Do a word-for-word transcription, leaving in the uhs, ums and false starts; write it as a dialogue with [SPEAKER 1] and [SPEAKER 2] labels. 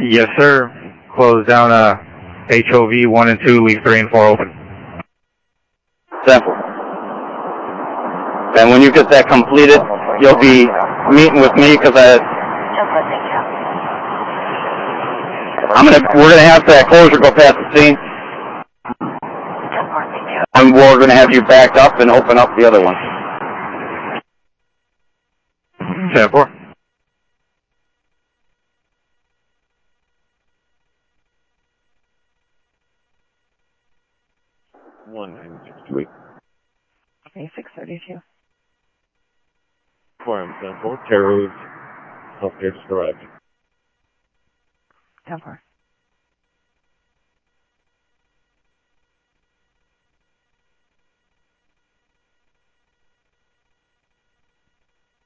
[SPEAKER 1] Yes, sir. Close down uh, H O V one and two, leave three and four open.
[SPEAKER 2] Simple. And when you get that completed, you'll be meeting with me because I. I'm gonna. We're gonna have that closure go past the scene, and we're gonna have you back up and open up the other one.
[SPEAKER 1] ten four.
[SPEAKER 3] One nine six two eight.
[SPEAKER 4] Okay, six thirty two.
[SPEAKER 3] Four M ten four. Terror. Healthcare just arrived.
[SPEAKER 4] ten four.